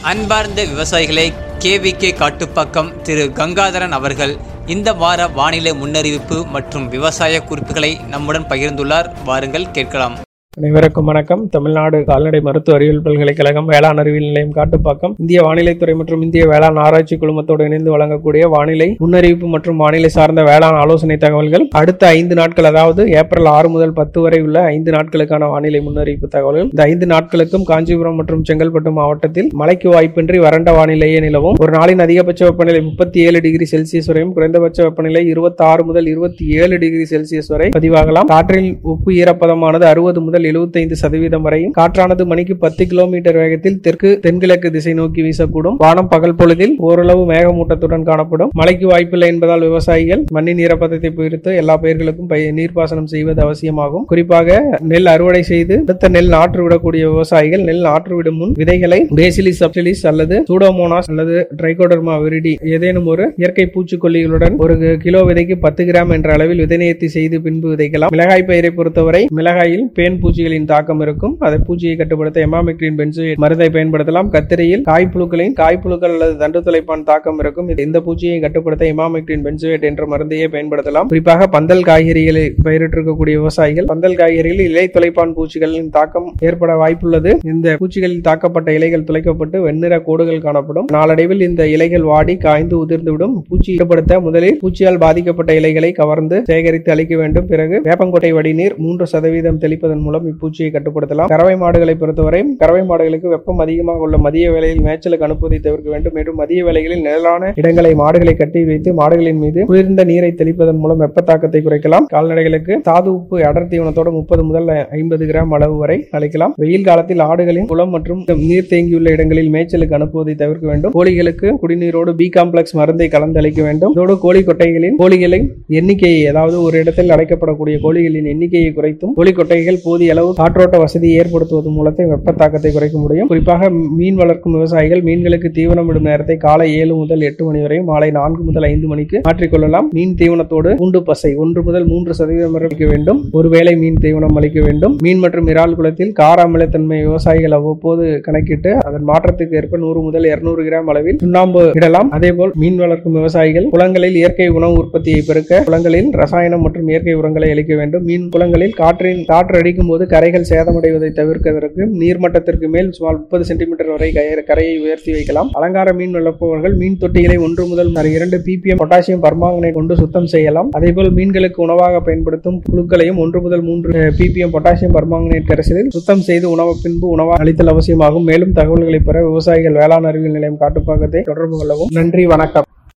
அன்பார்ந்த விவசாயிகளை KVK காட்டுப்பாக்கம் திரு கங்காதரன் அவர்கள் இந்த வார வானிலை முன்னறிவிப்பு மற்றும் விவசாய குறிப்புகளை நம்முடன் பகிர்ந்துள்ளார். வாருங்கள் கேட்கலாம். அனைவருக்கும் வணக்கம். தமிழ்நாடு கால்நடை மருத்துவ அறிவியல் பல்கலைக்கழகம் வேளாண் அறிவியல் நிலையம் காட்டுப்பாக்கம் இந்திய வானிலைத்துறை மற்றும் இந்திய வேளாண் ஆராய்ச்சி குழுமத்தோடு இணைந்து வழங்கக்கூடிய வானிலை முன்னறிவிப்பு மற்றும் வானிலை சார்ந்த வேளாண் ஆலோசனை தகவல்கள். அடுத்த 5 நாட்கள், அதாவது ஏப்ரல் 6 முதல் 10 வரை உள்ள 5 நாட்களுக்கான வானிலை முன்னறிவிப்பு தகவல்கள். இந்த 5 நாட்களுக்கும் காஞ்சிபுரம் மற்றும் செங்கல்பட்டு மாவட்டத்தில் மழைக்கு வாய்ப்பின்றி வறண்ட வானிலையே நிலவும். ஒரு நாளின் அதிகபட்ச வெப்பநிலை 37 டிகிரி செல்சியஸ் வரையும், குறைந்தபட்ச வெப்பநிலை 26 முதல் 27 டிகிரி செல்சியஸ் வரை பதிவாகலாம். காற்றில் உப்பு ஈரப்பதமானது 60 முதல் 75% வரையும். காற்றானது மணிக்கு 10 கிலோமீட்டர் வேகத்தில் தெற்கு தென்கிழக்கு திசை நோக்கி வீசக்கூடும். வானம் பகல் பொழுதில் ஓரளவு மேகமூட்டத்துடன் காணப்படும். மழைக்கு வாய்ப்பில்லை என்பதால் விவசாயிகள் மண்ணின் ஈரப்பதத்தை பொறுத்து எல்லா பயிர்களுக்கும் நீர்ப்பாசனம் செய்வது அவசியமாகும். குறிப்பாக நெல் அறுவடை செய்து அடுத்த நெல் நாற்று விடக்கூடிய விவசாயிகள் நெல் நாற்று விடும் முன் விதைகளை பேசிலிஸ் சப்டிலிஸ் அல்லது சூடோமோனாஸ் அல்லது ட்ரைகோடர்மா விரிடி ஏதேனும் ஒரு இயற்கை பூச்சிக்கொல்லிகளுடன் ஒரு கிலோ விதைக்கு 10 கிராம் என்ற அளவில் விதைநேர்த்தி செய்து பின்பு விதைக்கலாம். மிளகாய் பயிரை பொறுத்தவரை மிளகாயில் பேன் பூச்சிகளின் தாக்கம் இருக்கும். அதை பூச்சியை கட்டுப்படுத்த எமாமெக்டின் பென்சோயேட் மருந்தை பயன்படுத்தலாம். கத்திரியில் காய்ப்புழுக்கள் அல்லது தண்டு துளைப்பான் தாக்கம் இருக்கும். இந்த பூச்சியை கட்டுப்படுத்த எமாமெக்டின் பென்சோயேட் என்ற மருந்தையே பயன்படுத்தலாம். குறிப்பாக பந்தல் காய்கறிகளை பயிரிட்டிருக்கக்கூடிய விவசாயிகள் பந்தல் காய்கறிகளில் இலை துளைப்பான் பூச்சிகளின் தாக்கம் ஏற்பட வாய்ப்புள்ளது. இந்த பூச்சிகளில் தாக்கப்பட்ட இலைகள் துளைக்கப்பட்டு வெண்ணிற கோடுகள் காணப்படும். நாளடைவில் இந்த இலைகள் வாடி காய்ந்து உதிர்ந்துவிடும். பூச்சி கட்டுப்படுத்த முதலில் பூச்சியால் பாதிக்கப்பட்ட இலைகளை கவர்ந்து சேகரித்து அளிக்க வேண்டும். பிறகு வேப்பங்கொட்டை வடிநீர் 3% தெளிப்பதன் மூலம் இப்பூச்சியை கட்டுப்படுத்தலாம். கறவை மாடுகளை பொறுத்தவரை கறவை மாடுகளுக்கு வெப்பம் அதிகமாக உள்ள மதிய வேளையில் மேய்ச்சலுக்கு அனுப்புவதை தவிர்க்க வேண்டும். மற்றும் மதிய வேளைகளில் நிழலான இடங்களை மாடுகளை கட்டி வைத்து மாடுகளின் மீது குளிர்ந்த நீரை தெளிப்பதன் மூலம் வெப்ப தாக்கத்தை குறைக்கலாம். கால்நடைகளுக்கு தாது உப்பு அடர் தீவனத்தோடு 30 முதல் 50 கிராம் அளவு வரை அளிக்கலாம். வெயில் காலத்தில் ஆடுகளின் குளம் மற்றும் நீர் தேங்கியுள்ள இடங்களில் மேய்ச்சலுக்கு அனுப்புவதை தவிர்க்க வேண்டும். கோழிகளுக்கு குடிநீரோடு பி காம்ப்ளெக்ஸ் மருந்தை கலந்து அளிக்க வேண்டும். இதோடு கோழி கொட்டைகளின் கோழிகளின் எண்ணிக்கையை, அதாவது ஒரு இடத்தில் அடைக்கப்படக்கூடிய கோழிகளின் எண்ணிக்கையை குறைத்தும் கோழி கொட்டைகள் போதிய அளவு காற்றோட்ட வசதியை ஏற்படுத்துவது மூலத்தை வெப்ப தாக்கத்தை குறைக்க முடியும். குறிப்பாக மீன் வளர்க்கும் விவசாயிகள் மீன்களுக்கு தீவனம் விடும் நேரத்தை காலை 7 முதல் 8 மணி வரை, மாலை 4 முதல் 5 மணிக்கு மாற்றிக்கொள்ளலாம். மீன் தீவனத்தோடு பூண்டு பசை 1 முதல் 3% வரை அளிக்க வேண்டும். ஒருவேளை மீன் தீவனம் அளிக்க வேண்டும். மீன் மற்றும் இறால் குளத்தில் கார அமிலத்தன்மை விவசாயிகள் அவ்வப்போது கணக்கிட்டு அதன் மாற்றத்துக்கு ஏற்ப 100 முதல் 200 கிராம் அளவில் சுண்ணாம்பு இடலாம். அதேபோல் மீன் வளர்க்கும் விவசாயிகள் குளங்களில் இயற்கை உணவு உற்பத்தியை பெருக்க குளங்களில் ரசாயனம் மற்றும் இயற்கை உரங்களை அளிக்க வேண்டும். மீன் குளங்களில் காற்று அடிக்கும் போது கரைகள் சேதமடைவதை தவிர்ப்பதற்கு நீர்மட்டத்திற்கு மேல் சுமார் 30 சென்டிமீட்டர் வரை கரையை உயர்த்தி வைக்கலாம். அலங்கார மீன் வளர்ப்பவர்கள் மீன் தொட்டிகளை 1 முதல் 2 ppm பொட்டாசியம் பர்மாங்கனேட் கொண்டு சுத்தம் செய்யலாம். அதேபோல் மீன்களுக்கு உணவாக பயன்படுத்தும் புழுக்களையும் 1 முதல் 3 ppm பொட்டாசியம் பர்மாங்கனேட் கரைசலில் சுத்தம் செய்து பின்பு உணவாக அளித்தல் அவசியமாகும். மேலும் தகவல்களை பெற விவசாயிகள் வேளாண் அறிவியல் நிலையம் காட்டுப்பாக்கத்தை தொடர்பு கொள்ளவும். நன்றி, வணக்கம்.